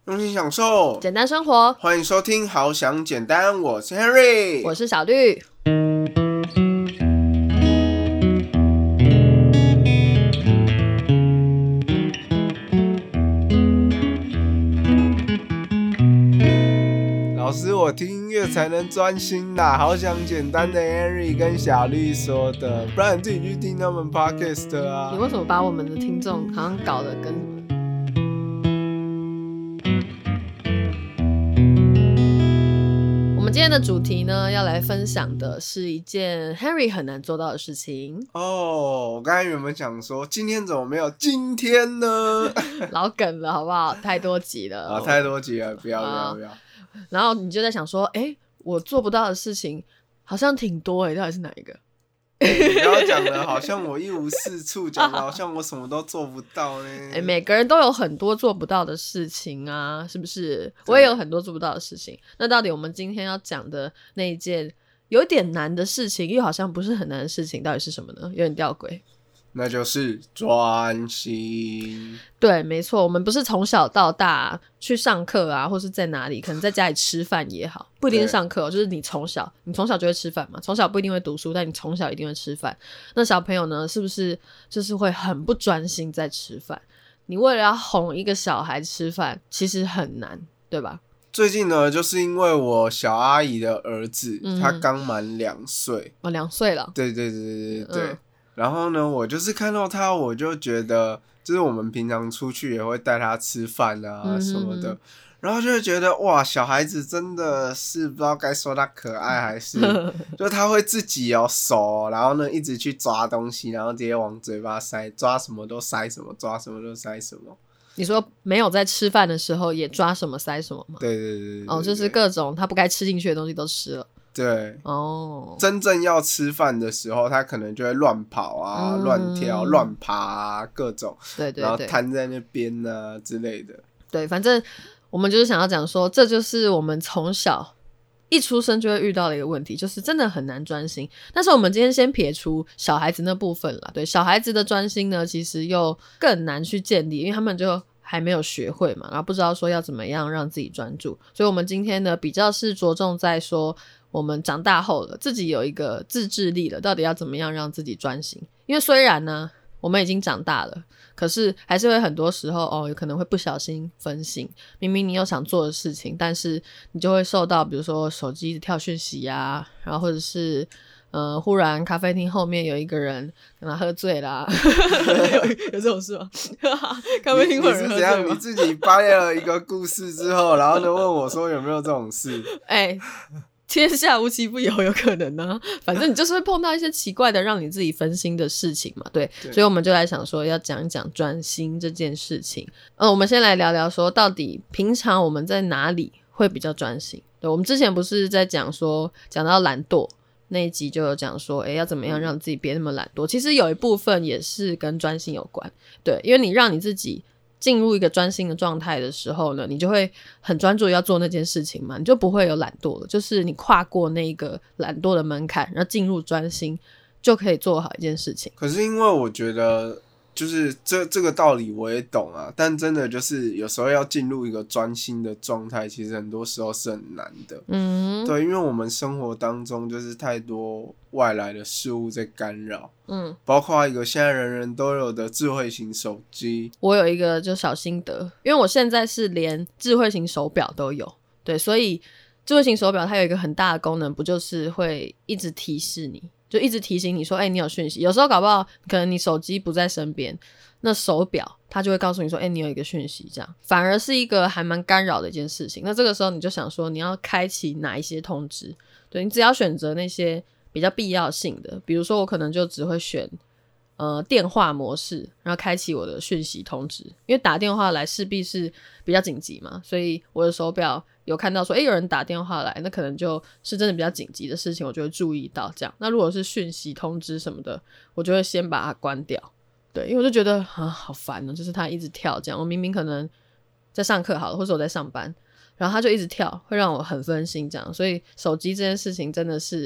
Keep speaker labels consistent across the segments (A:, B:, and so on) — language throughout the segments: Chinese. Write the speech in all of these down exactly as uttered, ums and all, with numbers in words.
A: 用心享受
B: 简单生活，
A: 欢迎收听好想简单，我是 Henry，
B: 我是小绿。
A: 老师，我听音乐才能专心啦，好想简单的 Henry 跟小绿说的，不然你自己去听他们 podcast 啊。
B: 你为什么把我们的听众好像搞得跟什么？我们今天的主题呢，要来分享的是一件 Henry 很难做到的事情。
A: 哦，我刚才原本想说，今天怎么没有今天呢？
B: 老梗了，好不好？太多集了，
A: 啊，太多集了，不要不要不要。
B: 然后你就在想说，哎，我做不到的事情好像挺多哎，到底是哪一个？
A: 欸、你不要讲的好像我一无是处，讲的好像我什么都做不到呢。
B: 哎、欸，每个人都有很多做不到的事情啊，是不是？我也有很多做不到的事情。那到底我们今天要讲的那一件有点难的事情，又好像不是很难的事情，到底是什么呢？有点吊诡。
A: 那就是专心。
B: 对，没错，我们不是从小到大去上课啊，或是在哪里，可能在家里吃饭也好，不一定是上课、哦，就是你从小，你从小就会吃饭嘛。从小不一定会读书，但你从小一定会吃饭。那小朋友呢，是不是就是会很不专心在吃饭？你为了要哄一个小孩吃饭，其实很难，对吧？
A: 最近呢，就是因为我小阿姨的儿子，嗯、他刚满两岁，
B: 哦，两岁了。
A: 对对对对对对。嗯，然后呢，我就是看到他，我就觉得，就是我们平常出去也会带他吃饭啊什么的，嗯、然后就会觉得哇，小孩子真的是不知道该说他可爱还是，就他会自己有手，然后呢一直去抓东西，然后直接往嘴巴塞，抓什么都塞什么，抓什么都塞什么。
B: 你说没有在吃饭的时候也抓什么塞什么吗？
A: 对对 对, 对, 对, 对
B: 哦，就是各种他不该吃进去的东西都吃了。
A: 对
B: 哦，
A: 真正要吃饭的时候，他可能就会乱跑啊、乱、嗯、跳、乱爬啊，各种，
B: 对对对，
A: 然后瘫在那边啊之类的。
B: 对，反正我们就是想要讲说，这就是我们从小一出生就会遇到的一个问题，就是真的很难专心。但是我们今天先撇除小孩子那部分啦，对，小孩子的专心呢，其实又更难去建立，因为他们就还没有学会嘛，然后不知道说要怎么样让自己专注。所以我们今天呢，比较是着重在说，我们长大后了，自己有一个自制力了，到底要怎么样让自己专心？因为虽然呢，我们已经长大了，可是还是会很多时候哦，有可能会不小心分心。明明你有想做的事情，但是你就会受到，比如说手机一直跳讯息啊，然后或者是呃，忽然咖啡厅后面有一个人可能喝醉啦，有, 有这种事吗？咖啡厅会有人喝醉吗？
A: 你是怎样？你自己掰了一个故事之后，然后呢问我说有没有这种事？
B: 哎、欸。天下无奇不有，有可能啊。反正你就是会碰到一些奇怪的让你自己分心的事情嘛， 对, 对所以我们就来想说要讲一讲专心这件事情。呃，我们先来聊聊说到底平常我们在哪里会比较专心。对，我们之前不是在讲说讲到懒惰那一集就有讲说诶要怎么样让自己别那么懒惰，其实有一部分也是跟专心有关。对，因为你让你自己进入一个专心的状态的时候呢，你就会很专注要做那件事情嘛，你就不会有懒惰了，就是你跨过那个懒惰的门槛，然后进入专心，就可以做好一件事情。
A: 可是因为我觉得就是这这个道理我也懂啊，但真的就是有时候要进入一个专心的状态，其实很多时候是很难的。嗯，对，因为我们生活当中就是太多外来的事物在干扰，嗯，包括一个现在人人都有的智慧型手机。
B: 我有一个就小心得，因为我现在是连智慧型手表都有，对，所以智慧型手表它有一个很大的功能，不就是会一直提示你，就一直提醒你说，哎、欸，你有讯息。有时候搞不好可能你手机不在身边，那手表它就会告诉你说，哎、欸，你有一个讯息，这样反而是一个还蛮干扰的一件事情。那这个时候你就想说，你要开启哪一些通知？对，你只要选择那些比较必要性的，比如说我可能就只会选呃电话模式，然后开启我的讯息通知，因为打电话来势必是比较紧急嘛，所以我的手表有看到说，诶，有人打电话来，那可能就是真的比较紧急的事情，我就会注意到这样。那如果是讯息通知什么的，我就会先把它关掉。对，因为我就觉得啊，好烦哦，就是它一直跳这样。我明明可能在上课好了，或者我在上班，然后它就一直跳，会让我很分心这样。所以手机这件事情真的是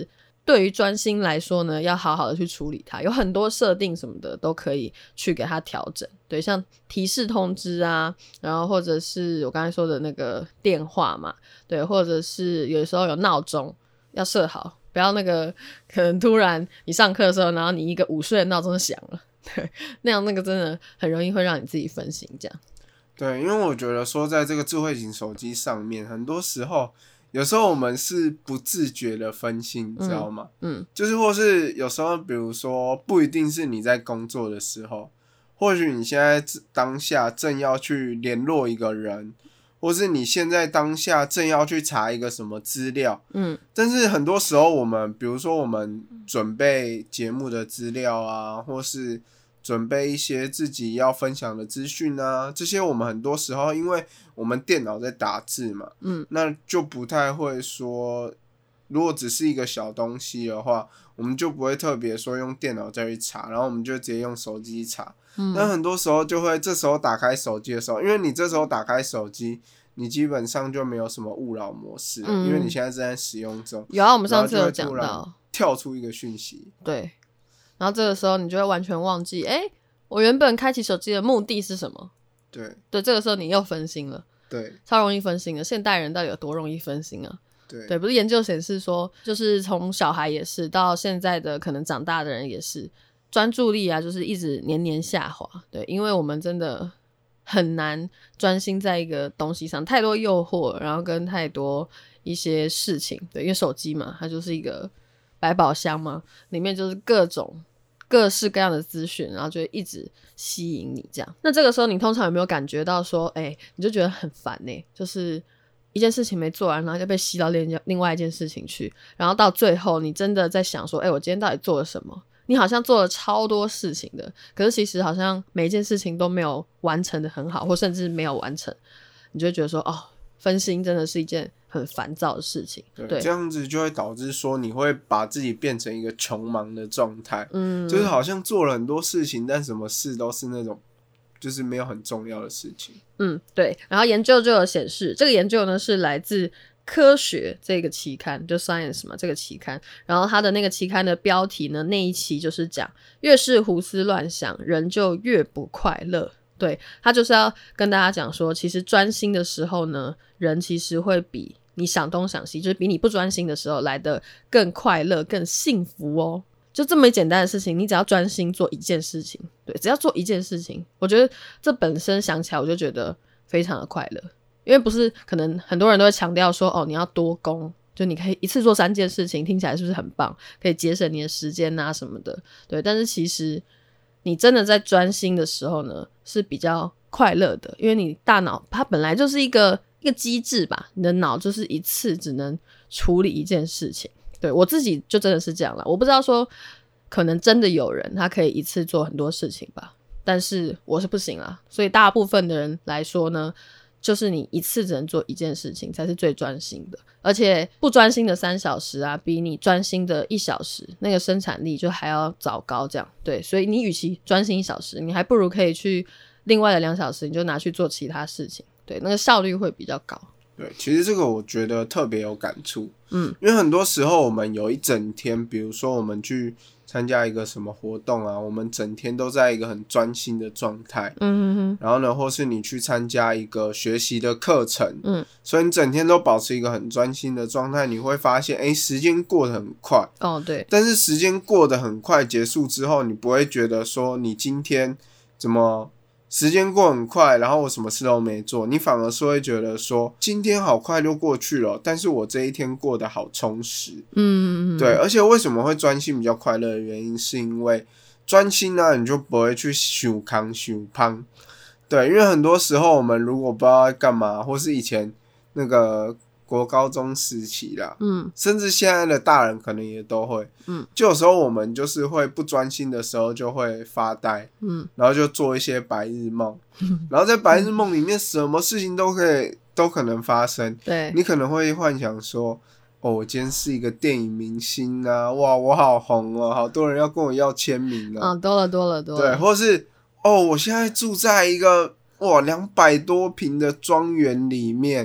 B: 对于专心来说呢，要好好的去处理它，有很多设定什么的都可以去给它调整。对，像提示通知啊，然后或者是我刚才说的那个电话嘛，对，或者是有时候有闹钟要设好，不要那个可能突然你上课的时候，然后你一个午睡的闹钟响了，对，那样那个真的很容易会让你自己分心这样。
A: 对，因为我觉得说在这个智慧型手机上面，很多时候有时候我们是不自觉的分心，你知道吗？
B: 嗯，
A: 就是或是有时候比如说不一定是你在工作的时候，或许你现在当下正要去联络一个人，或是你现在当下正要去查一个什么资料，
B: 嗯，
A: 但是很多时候我们比如说我们准备节目的资料啊，或是准备一些自己要分享的资讯啊，这些我们很多时候因为我们电脑在打字嘛，
B: 嗯，那
A: 就不太会说，如果只是一个小东西的话，我们就不会特别说用电脑再去查，然后我们就直接用手机查。嗯，那很多时候就会这时候打开手机的时候，因为你这时候打开手机，你基本上就没有什么勿扰模式了，嗯，因为你现在正在使用中。
B: 有啊，我们上次有讲到，
A: 跳出一个讯息，
B: 对。然后这个时候你就会完全忘记，哎，我原本开启手机的目的是什么？
A: 对
B: 对，这个时候你又分心了，
A: 对，
B: 超容易分心的。现代人到底有多容易分心啊？
A: 对
B: 对，不是研究显示说，就是从小孩也是到现在的可能长大的人也是，专注力啊，就是一直年年下滑。对，因为我们真的很难专心在一个东西上，太多诱惑，然后跟太多一些事情。对，因为手机嘛，它就是一个百宝箱嘛，里面就是各种各式各样的资讯，然后就会一直吸引你这样。那这个时候你通常有没有感觉到说，哎、欸，你就觉得很烦欸，就是一件事情没做完，然后就被吸到另另外一件事情去，然后到最后你真的在想说，哎、欸，我今天到底做了什么？你好像做了超多事情的，可是其实好像每一件事情都没有完成的很好，或甚至没有完成，你就会觉得说，哦，分心真的是一件很烦躁的事情。 对,
A: 对，这样子就会导致说你会把自己变成一个穷忙的状态，
B: 嗯，
A: 就是好像做了很多事情，但什么事都是那种就是没有很重要的事情。
B: 嗯，对。然后研究就有显示，这个研究呢是来自科学这个期刊，就 Science 嘛，这个期刊。然后它的那个期刊的标题呢，那一期就是讲越是胡思乱想，人就越不快乐。对，他就是要跟大家讲说，其实专心的时候呢，人其实会比你想东想西，就是比你不专心的时候来得更快乐、更幸福哦。就这么简单的事情，你只要专心做一件事情，对，只要做一件事情，我觉得这本身想起来我就觉得非常的快乐。因为不是可能很多人都会强调说，哦，你要多工，就你可以一次做三件事情，听起来是不是很棒，可以节省你的时间啊什么的。对，但是其实你真的在专心的时候呢是比较快乐的，因为你大脑它本来就是一个一个机制吧，你的脑就是一次只能处理一件事情。对，我自己就真的是这样啦，我不知道说可能真的有人他可以一次做很多事情吧，但是我是不行啦。所以大部分的人来说呢，就是你一次只能做一件事情才是最专心的，而且不专心的三小时啊，比你专心的一小时那个生产力就还要糟糕这样。对，所以你与其专心一小时，你还不如可以去另外的两小时你就拿去做其他事情，对，那个效率会比较高。
A: 对，其实这个我觉得特别有感触，
B: 嗯，
A: 因为很多时候我们有一整天，比如说我们去参加一个什么活动啊，我们整天都在一个很专心的状态，
B: 嗯哼哼，
A: 然后呢，或是你去参加一个学习的课程，
B: 嗯，
A: 所以你整天都保持一个很专心的状态，你会发现，哎，时间过得很快，
B: 哦，对，
A: 但是时间过得很快结束之后，你不会觉得说你今天怎么时间过很快，然后我什么事都没做，你反而是会觉得说今天好快就过去了，但是我这一天过得好充实。
B: 嗯，
A: 对，而且为什么会专心比较快乐的原因，是因为专心呢、啊，你就不会去想康想胖。对，因为很多时候我们如果不知道在干嘛，或是以前那个国高中时期啦，
B: 嗯，
A: 甚至现在的大人可能也都会，
B: 嗯，
A: 就有时候我们就是会不专心的时候就会发呆，
B: 嗯，
A: 然后就做一些白日梦，然后在白日梦里面什么事情都可以都可能发生，
B: 对，
A: 你可能会幻想说，哦，我今天是一个电影明星啊，哇，我好红哦，好多人要跟我要签名哦，
B: 啊，多了多了多了，
A: 对，或是哦，我现在住在一个哇两百多坪的庄园里面。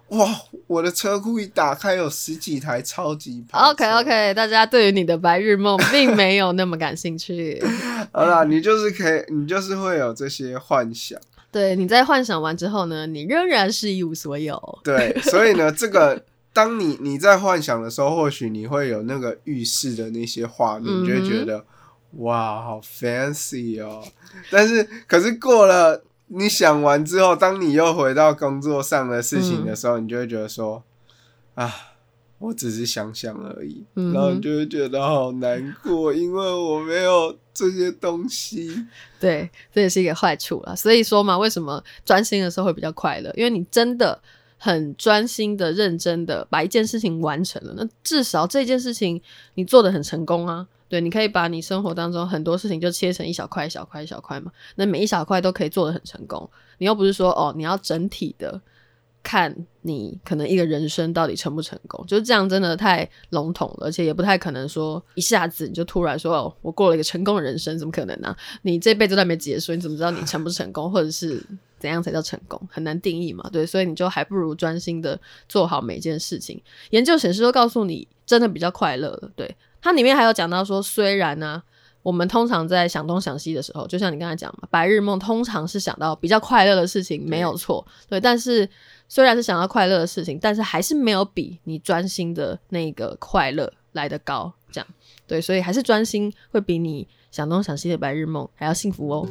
A: 哇，我的车库一打开有十几台超级跑车。
B: OK OK， 大家对于你的白日梦并没有那么感兴趣。
A: 好啦，你就是可以，你就是会有这些幻想。
B: 对，你在幻想完之后呢，你仍然是一无所有。
A: 对，所以呢，这个当你你在幻想的时候，或许你会有那个浴室的那些画面，你就会觉得、嗯、哇，好 fancy 哦。但是，可是过了你想完之后，当你又回到工作上的事情的时候，嗯、你就会觉得说，啊，我只是想想而已，嗯、然后你就会觉得好难过，因为我没有这些东西。
B: 对，这也是一个坏处啦。所以说嘛，为什么专心的时候会比较快乐？因为你真的很专心的、认真的把一件事情完成了，那至少这件事情你做得很成功啊。对，你可以把你生活当中很多事情就切成一小块、一小块、一小块嘛。那每一小块都可以做得很成功。你又不是说哦，你要整体的看你可能一个人生到底成不成功，就是这样真的太笼统了，而且也不太可能说一下子你就突然说哦，我过了一个成功的人生，怎么可能啊？你这辈子都还没结束，你怎么知道你成不成功，或者是怎样才叫成功？很难定义嘛，对，所以你就还不如专心的做好每件事情。研究显示都告诉你，真的比较快乐了。对，它里面还有讲到说，虽然呢、啊，我们通常在想东想西的时候，就像你刚才讲嘛，白日梦通常是想到比较快乐的事情，没有错，对，但是虽然是想到快乐的事情，但是还是没有比你专心的那个快乐来得高，这样，对，所以还是专心会比你想东想西的白日梦还要幸福哦。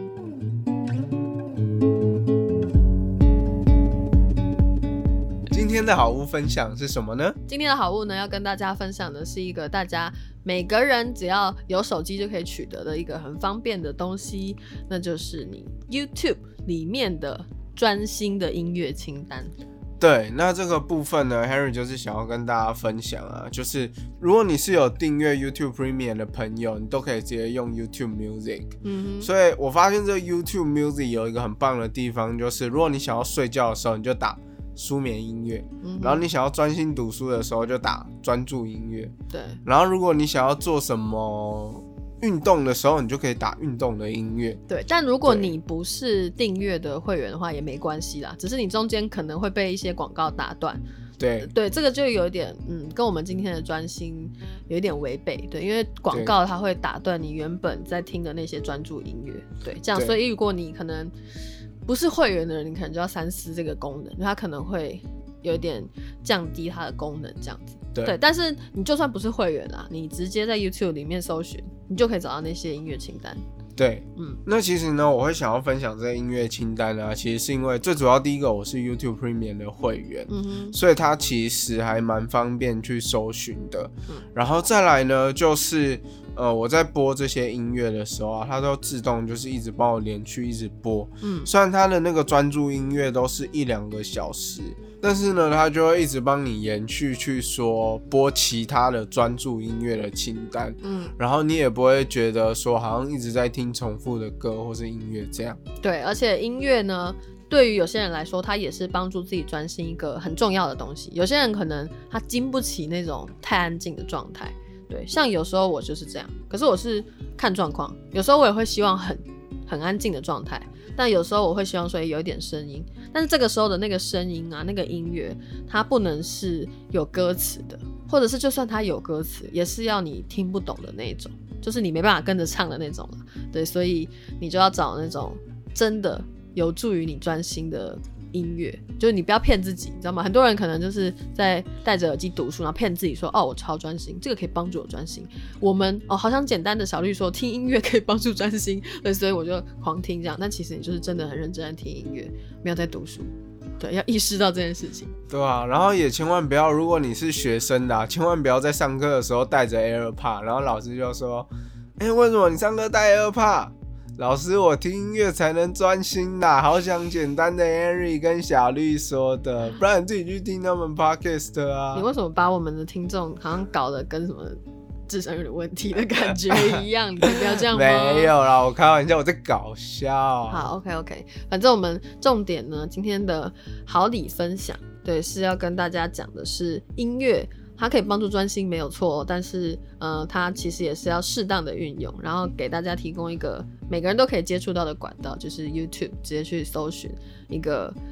A: 今天的好物分享是什么呢？
B: 今天的好物呢，要跟大家分享的是一个大家每个人只要有手机就可以取得的一个很方便的东西，那就是你 YouTube 里面的专心的音乐清单。
A: 对，那这个部分呢 Henry 就是想要跟大家分享啊，就是如果你是有订阅 YouTube Premium 的朋友，你都可以直接用 YouTube Music。嗯哼，所以我发现这个 YouTube Music 有一个很棒的地方，就是如果你想要睡觉的时候，你就打舒眠音乐、嗯、然后你想要专心读书的时候就打专注音乐。对，然后如果你想要做什么运动的时候，你就可以打运动的音乐。
B: 对，但如果你不是订阅的会员的话也没关系啦，只是你中间可能会被一些广告打断。
A: 对
B: 对，这个就有一点嗯，跟我们今天的专心有一点违背。对，因为广告它会打断你原本在听的那些专注音乐。对，这样，所以如果你可能不是会员的人，你可能就要三思这个功能，因为它可能会有点降低它的功能这样子。 对, 对，但是你就算不是会员啦，你直接在 YouTube 里面搜寻，你就可以找到那些音乐清单。
A: 对，嗯，那其实呢，我会想要分享这个音乐清单啊，其实是因为最主要第一个我是 YouTube Premium 的会员，嗯哼，所以它其实还蛮方便去搜寻的。嗯，然后再来呢，就是呃我在播这些音乐的时候啊，它都自动就是一直帮我连续一直播。嗯，虽然它的那个专注音乐都是一两个小时，但是呢，它就会一直帮你延续去说播其他的专注音乐的清单。嗯，然后你也不会觉得说好像一直在听重复的歌或是音乐这样。
B: 对，而且音乐呢，对于有些人来说，它也是帮助自己专心一个很重要的东西。有些人可能他经不起那种太安静的状态。对，像有时候我就是这样，可是我是看状况，有时候我也会希望很很安静的状态，但有时候我会希望说有一点声音，但是这个时候的那个声音啊，那个音乐它不能是有歌词的，或者是就算它有歌词也是要你听不懂的那种，就是你没办法跟着唱的那种。对，所以你就要找那种真的有助于你专心的音乐，就是你不要骗自己，你知道吗？很多人可能就是在戴着耳机读书，然后骗自己说哦我超专心，这个可以帮助我专心。我们哦好像简单的小绿说听音乐可以帮助专心，对，所以我就狂听这样，但其实你就是真的很认真在听音乐，没有在读书。对，要意识到这件事情。
A: 对啊，然后也千万不要，如果你是学生的、啊、千万不要在上课的时候带着 AirPod， 然后老师就说哎、欸，为什么你上课带 AirPod？老师，我听音乐才能专心啦，好想简单的 Henry 跟小绿说的，不然你自己去听他们 podcast 啊。
B: 你为什么把我们的听众好像搞得跟什么智商有点问题的感觉一样？你可以不要这样吗？
A: 没有啦，我开玩笑，我在搞笑。
B: 好 OK OK， 反正我们重点呢，今天的好礼分享，对，是要跟大家讲的是音乐它可以帮助专心没有错，但是呃，它其实也是要适当的运用，然后给大家提供一个每个人都可以接触到的管道，就是 YouTube 直接去搜寻一个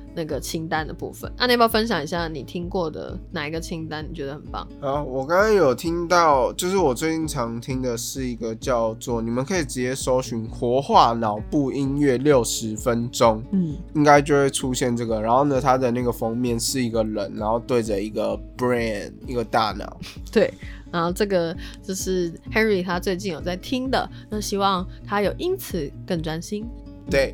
B: 那个清单的部分。那、啊、你要不要分享一下你听过的哪一个清单你觉得很棒？
A: 好，我刚刚有听到，就是我最近常听的是一个叫做，你们可以直接搜寻活化脑部音乐六十分钟，嗯，应该就会出现这个。然后呢，它的那个封面是一个人，然后对着一个 brain 一个大脑，
B: 对。然后这个就是 Henry 他最近有在听的，那希望他有因此更专心。
A: 对。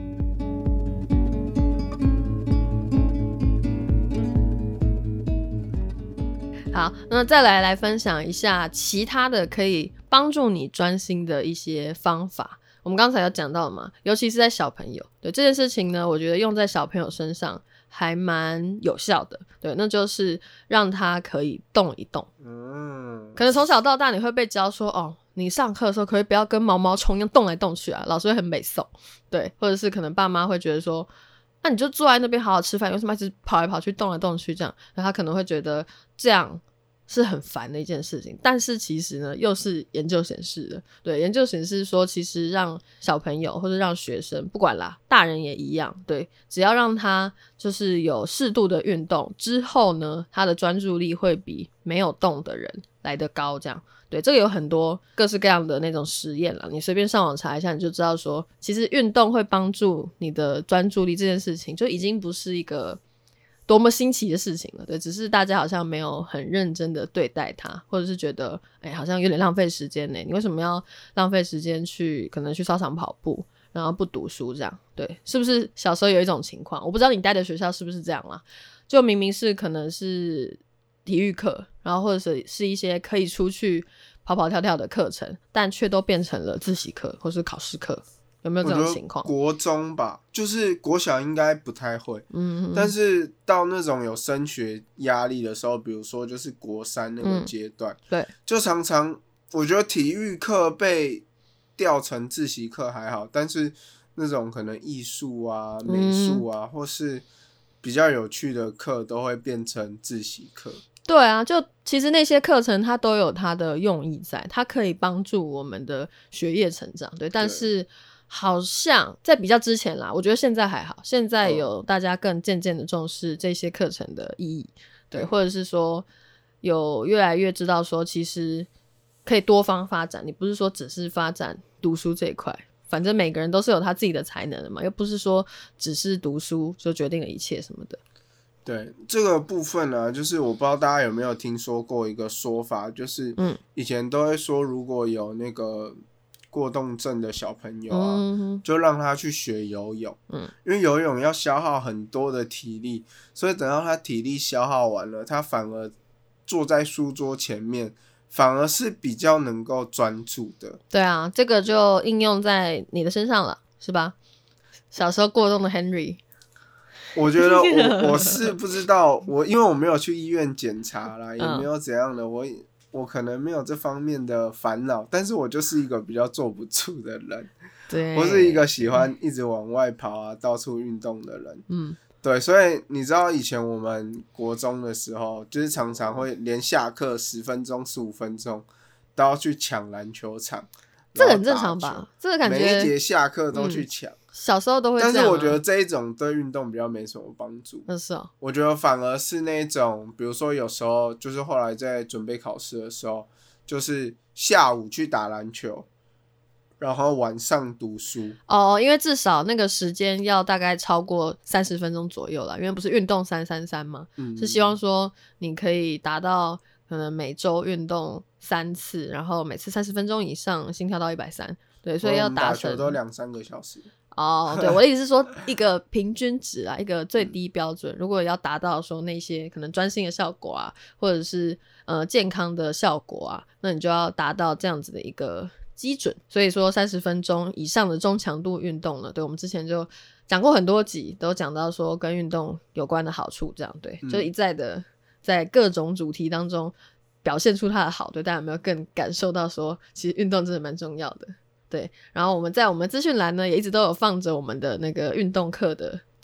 B: 好，那再来来分享一下其他的可以帮助你专心的一些方法。我们刚才有讲到嘛，尤其是在小朋友，对这件事情呢，我觉得用在小朋友身上还蛮有效的。对，那就是让他可以动一动。嗯，可能从小到大你会被教说，哦，你上课的时候可以不要跟毛毛虫一样动来动去啊，老师会很美颂。对，或者是可能爸妈会觉得说，那、啊、你就坐在那边好好吃饭，为什么一直跑来跑去动来动去这样？然后他可能会觉得这样是很烦的一件事情。但是其实呢，又是研究显示的，对，研究显示说，其实让小朋友或者让学生，不管啦，大人也一样，对，只要让他就是有适度的运动之后呢，他的专注力会比没有动的人来得高，这样。对，这个有很多各式各样的那种实验啦，你随便上网查一下，你就知道说，其实运动会帮助你的专注力这件事情，就已经不是一个多么新奇的事情了。对，只是大家好像没有很认真的对待它，或者是觉得，哎，好像有点浪费时间呢。你为什么要浪费时间去可能去操场跑步，然后不读书这样？对，是不是小时候有一种情况？我不知道你待的学校是不是这样啦，就明明是可能是体育课，然后或者是是一些可以出去跑跑跳跳的课程，但却都变成了自习课或是考试课，有没有这种情况？
A: 国中吧，就是国小应该不太会，嗯，但是到那种有升学压力的时候，比如说就是国三那个阶段，嗯，
B: 对，
A: 就常常我觉得体育课被调成自习课还好，但是那种可能艺术啊、美术啊，嗯，或是比较有趣的课都会变成自习课。
B: 对啊，就其实那些课程它都有它的用意在，它可以帮助我们的学业成长，对，但是好像在比较之前啦，我觉得现在还好，现在有大家更渐渐的重视这些课程的意义，对，或者是说有越来越知道说其实可以多方发展，你不是说只是发展读书这一块，反正每个人都是有他自己的才能的嘛，又不是说只是读书就决定了一切什么的。
A: 对，这个部分呢，就是我不知道大家有没有听说过一个说法，就是以前都会说如果有那个过动症的小朋友啊，嗯，就让他去学游泳，嗯，因为游泳要消耗很多的体力，所以等到他体力消耗完了，他反而坐在书桌前面反而是比较能够专注的。
B: 对啊，这个就应用在你的身上了，是吧？小时候过动的 Henry，
A: 我觉得 我, 我是不知道，我因为我没有去医院检查啦，也没有怎样的，我我可能没有这方面的烦恼，但是我就是一个比较坐不住的人，
B: 对，
A: 我是一个喜欢一直往外跑啊，到处运动的人，嗯，对，所以你知道以前我们国中的时候，就是常常会连下课十分钟、十五分钟都要去抢篮球场，
B: 这个很正常吧？这个感觉
A: 每一节下课都去抢。嗯，
B: 小时候都会这样，啊，
A: 但是我觉得这一种对运动比较没什么帮助。
B: 那是哦，
A: 我觉得反而是那种，比如说有时候就是后来在准备考试的时候，就是下午去打篮球，然后晚上读书。
B: 哦，因为至少那个时间要大概超过三十分钟左右啦，因为不是运动三三三吗？嗯，是希望说你可以达到可能每周运动三次，然后每次三十分钟以上，心跳到一百三。对，所以要达成。
A: 打球都两三个小时。
B: 哦，对，我的意思是说一个平均值啊，一个最低标准。如果要达到说那些可能专心的效果啊，或者是呃健康的效果啊，那你就要达到这样子的一个基准。所以说三十分钟以上的中强度运动呢，对，我们之前就讲过很多集，都讲到说跟运动有关的好处，这样对，嗯，就一再的在各种主题当中表现出它的好，对，大家有没有更感受到说其实运动真的蛮重要的？对，然后我们在我们资讯栏呢也一直都有放着我们的那个运动课的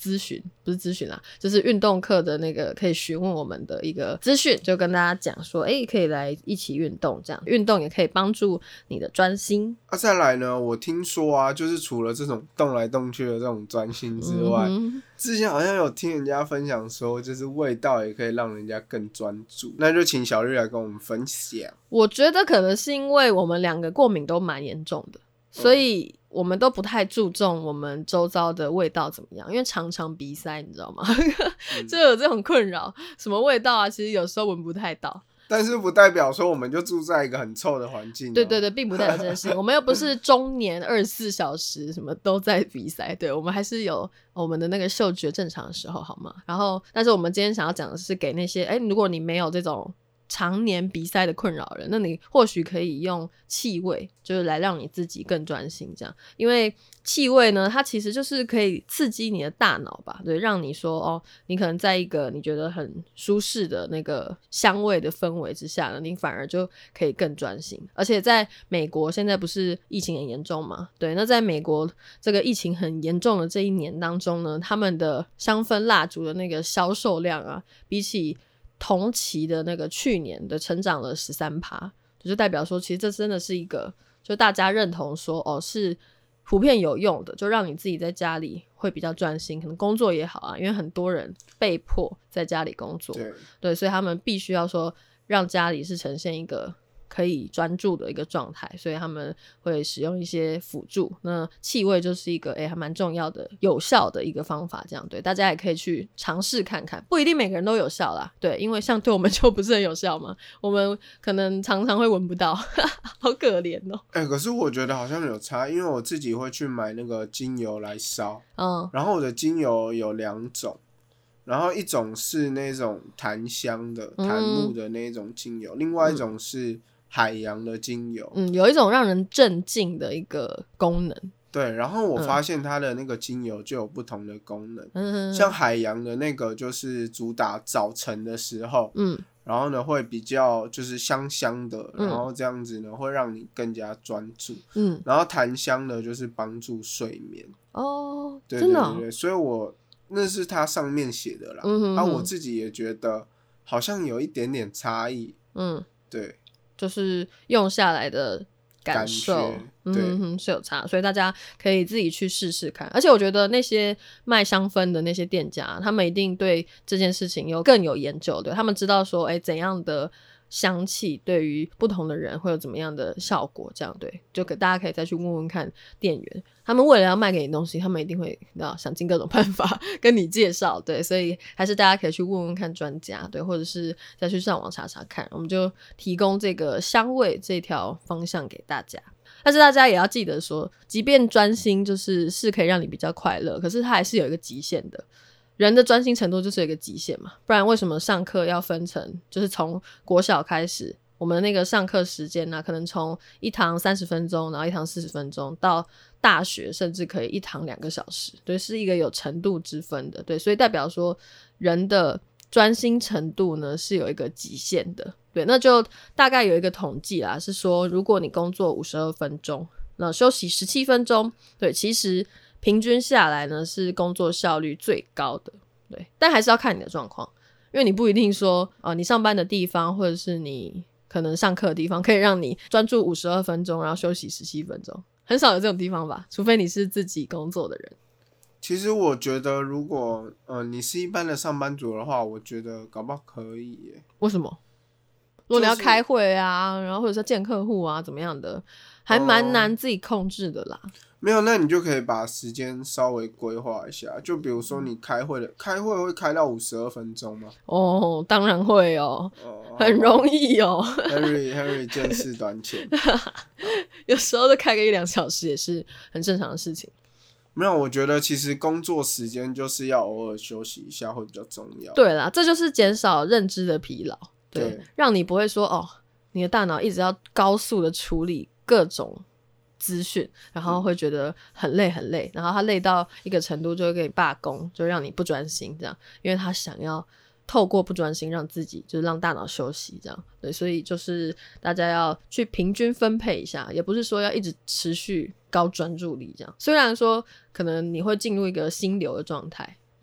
B: 咨询，不是咨询啦，就是运动课的那个可以询问我们的一个资讯，就跟大家讲说，哎、欸，可以来一起运动，这样运动也可以帮助你的专心。
A: 啊，再来呢，我听说啊，就是除了这种动来动去的这种专心之外、嗯，之前好像有听人家分享说，就是味道也可以让人家更专注。那就请小绿来跟我们分享。
B: 我觉得可能是因为我们两个过敏都蛮严重的，所以我们都不太注重我们周遭的味道怎么样，因为常常鼻塞，你知道吗？就有这种困扰，什么味道啊，其实有时候闻不太到。
A: 但是不代表说我们就住在一个很臭的环境、喔。
B: 对对对，并不代表这件事情。我们又不是中年二十四小时什么都在鼻塞，对，我们还是有我们的那个嗅觉正常的时候，好吗？然后，但是我们今天想要讲的是给那些，哎，如果你没有这种常年鼻塞的困扰人，那你或许可以用气味，就是来让你自己更专心这样。因为气味呢，它其实就是可以刺激你的大脑吧，对，让你说哦，你可能在一个你觉得很舒适的那个香味的氛围之下呢，你反而就可以更专心。而且在美国现在不是疫情很严重嘛，对，那在美国这个疫情很严重的这一年当中呢，他们的香氛蜡烛的那个销售量啊，比起同期的那个去年的成长了 百分之十三， 就代表说其实这真的是一个就大家认同说哦是普遍有用的，就让你自己在家里会比较专心，可能工作也好啊，因为很多人被迫在家里工作， 对, 对，所以他们必须要说让家里是呈现一个可以专注的一个状态，所以他们会使用一些辅助，那气味就是一个诶还蛮重要的有效的一个方法，这样对，大家也可以去尝试看看，不一定每个人都有效啦，对，因为像对我们就不是很有效嘛，我们可能常常会闻不到好可怜哦。
A: 哎、欸，可是我觉得好像有差，因为我自己会去买那个精油来烧，嗯，然后我的精油有两种，然后一种是那种檀香的檀木的那种精油、嗯、另外一种是海洋的精油，
B: 嗯，有一种让人镇静的一个功能。
A: 对，然后我发现它的那个精油就有不同的功能，嗯，像海洋的那个就是主打早晨的时候，嗯，然后呢会比较就是香香的，然后这样子呢会让你更加专注，嗯，然后檀香的就是帮助睡眠。
B: 哦，
A: 对对对对，真的哦？所以我那是它上面写的啦，嗯哼哼，啊，我自己也觉得好像有一点点差异，嗯，对。
B: 就是用下来的感受
A: 感对、
B: 嗯、是有差，所以大家可以自己去试试看。而且我觉得那些卖香氛的那些店家，他们一定对这件事情有更有研究，对，他们知道说哎，怎样的香气对于不同的人会有怎么样的效果，这样对，就给大家可以再去问问看店员，他们为了要卖给你东西，他们一定会想尽各种办法跟你介绍，对，所以还是大家可以去问问看专家，对，或者是再去上网查查看，我们就提供这个香味这条方向给大家。但是大家也要记得说，即便专心就是是可以让你比较快乐，可是它还是有一个极限的，人的专心程度就是有一个极限嘛，不然为什么上课要分成就是从国小开始，我们那个上课时间呢、啊，可能从一堂三十分钟，然后一堂四十分钟，到大学甚至可以一堂两个小时，对，是一个有程度之分的，对，所以代表说人的专心程度呢是有一个极限的，对，那就大概有一个统计啦，是说如果你工作五十二分钟，那休息十七分钟，对，其实平均下来呢是工作效率最高的，对，但还是要看你的状况，因为你不一定说呃，你上班的地方或者是你可能上课的地方可以让你专注五十二分钟然后休息十七分钟，很少有这种地方吧，除非你是自己工作的人。
A: 其实我觉得如果呃你是一般的上班族的话，我觉得搞不好可以耶。
B: 为什么？如果你要开会啊，然后或者是见客户啊怎么样的，还蛮难自己控制的啦、呃、
A: 没有，那你就可以把时间稍微规划一下，就比如说你开会的开会会开到五十二分钟吗？
B: 哦，当然会哦，哦很容易哦。
A: Henry Henry 见识短浅，
B: 有时候就开个一两小时也是很正常的事情。
A: 没有，我觉得其实工作时间就是要偶尔休息一下会比较重要。
B: 对啦，这就是减少认知的疲劳， 对, 对，让你不会说哦，你的大脑一直要高速的处理各种资讯，然后会觉得很累很累，然后他累到一个程度就会给你罢工，就让你不专心这样，因为他想要透过不专心让自己就是让大脑休息这样，对，所以就是大家要去平均分配一下，也不是说要一直持续高专注力这样，虽然说可能你会进入一个心流的状态，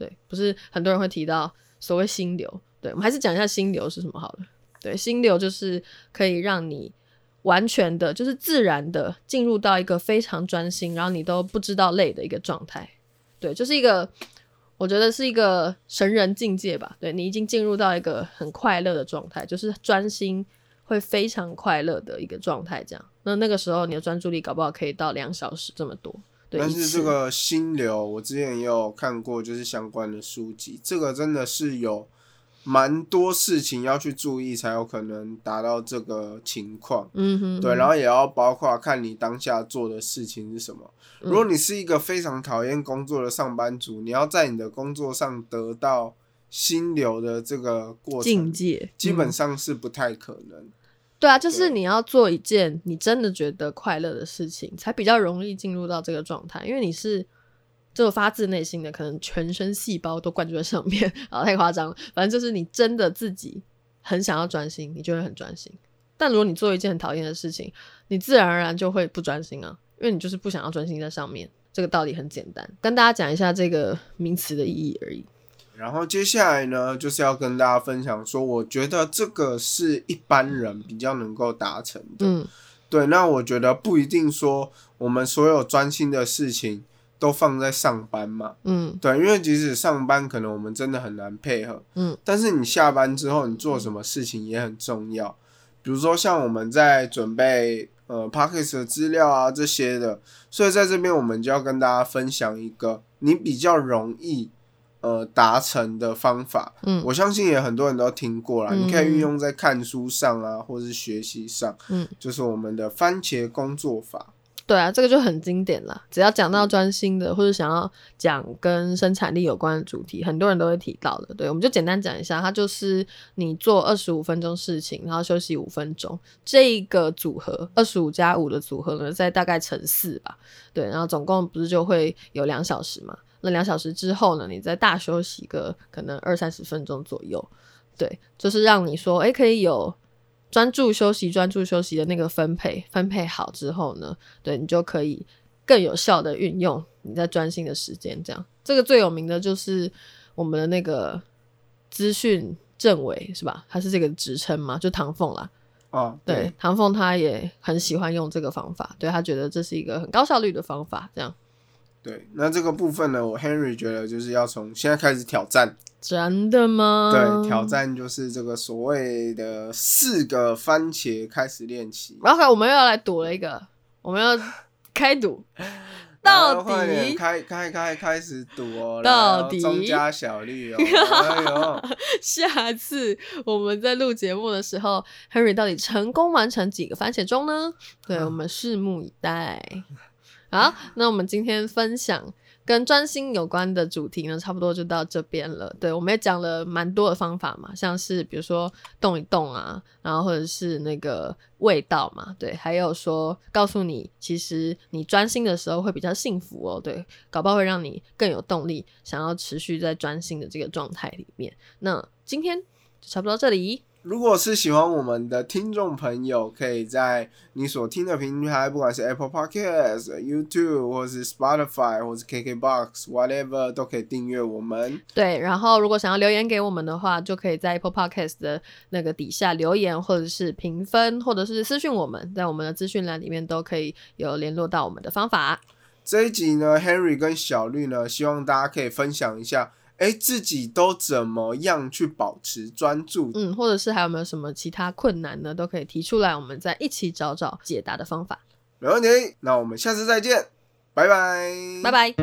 B: 对，不是很多人会提到所谓心流，对，我们还是讲一下心流是什么好了。对，心流就是可以让你完全的就是自然的进入到一个非常专心，然后你都不知道累的一个状态。对，就是一个我觉得是一个神人境界吧。对，你已经进入到一个很快乐的状态，就是专心会非常快乐的一个状态这样。那那个时候你的专注力搞不好可以到两小时这么多。对，
A: 但是这个心流我之前也有看过就是相关的书籍，这个真的是有蛮多事情要去注意才有可能达到这个情况。
B: 嗯哼哼，
A: 对，然后也要包括看你当下做的事情是什么。如果你是一个非常讨厌工作的上班族，你要在你的工作上得到心流的这个过程
B: 境界
A: 基本上是不太可能。嗯，
B: 对啊，就是你要做一件你真的觉得快乐的事情，才比较容易进入到这个状态，因为你是这个发自内心的，可能全身细胞都灌注在上面，啊，太夸张了。反正就是你真的自己很想要专心，你就会很专心。但如果你做一件很讨厌的事情，你自然而然就会不专心啊，因为你就是不想要专心在上面。这个道理很简单，跟大家讲一下这个名词的意义而已。
A: 然后接下来呢，就是要跟大家分享说，我觉得这个是一般人比较能够达成的。嗯，对，那我觉得不一定说我们所有专心的事情都放在上班嘛。嗯，对，因为即使上班可能我们真的很难配合。嗯，但是你下班之后你做什么事情也很重要。比如说像我们在准备呃 Podcast 的资料啊这些的，所以在这边我们就要跟大家分享一个你比较容易呃达成的方法。嗯，我相信也很多人都听过啦。嗯，你可以运用在看书上啊，或是学习上。嗯，就是我们的番茄工作法。
B: 对啊，这个就很经典啦。只要讲到专心的，或者想要讲跟生产力有关的主题，很多人都会提到的。对，我们就简单讲一下，它就是你做二十五分钟事情，然后休息五分钟，这个组合二十五加五的组合呢，再大概乘四吧。对，然后总共不是就会有两小时嘛？那两小时之后呢，你再大休息个可能二三十分钟左右。对，就是让你说，哎，可以有专注休息专注休息的那个分配分配好之后呢，对，你就可以更有效的运用你在专心的时间。这样，这个最有名的就是我们的那个资讯政委是吧？他是这个职称嘛，就唐凤啦。
A: 哦，对，
B: 对，唐凤他也很喜欢用这个方法，对，他觉得这是一个很高效率的方法。这样，
A: 对，那这个部分呢，我 Henry 觉得就是要从现在开始挑战。
B: 真的吗？
A: 对，挑战就是这个所谓的四个番茄开始练习。
B: 然后我们又要来赌了一个，我们要开赌，到底
A: 开开开开始赌哦，
B: 到底
A: 中加小绿哦。哎呦，
B: 下次我们在录节目的时候 ，Henry 到底成功完成几个番茄钟呢？对，我们拭目以待。好，那我们今天分享跟专心有关的主题呢，差不多就到这边了。对，我们也讲了蛮多的方法嘛，像是比如说动一动啊，然后或者是那个味道嘛，对，还有说告诉你，其实你专心的时候会比较幸福哦，对，搞不好会让你更有动力，想要持续在专心的这个状态里面。那今天就差不多到这里。
A: 如果是喜欢我们的听众朋友，可以在你所听的平台，不管是 Apple Podcast、YouTube 或是 Spotify 或是 K K Box whatever 都可以订阅我们。
B: 对，然后如果想要留言给我们的话，就可以在 Apple Podcast 的那个底下留言，或者是评分，或者是私讯我们，在我们的资讯栏里面都可以有联络到我们的方法。
A: 这一集呢 Henry 跟小绿呢，希望大家可以分享一下哎，自己都怎么样去保持专注？
B: 嗯，或者是还有没有什么其他困难呢？都可以提出来，我们再一起找找解答的方法。
A: 没问题，那我们下次再见，拜拜，
B: 拜拜。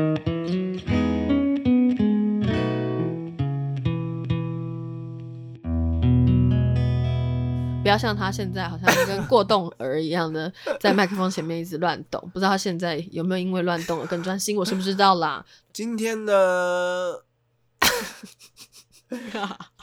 B: 不要像他现在好像跟过动儿一样的在麦克风前面一直乱动，不知道他现在有没有因为乱动而更专心，我是不知道啦。
A: 今天呢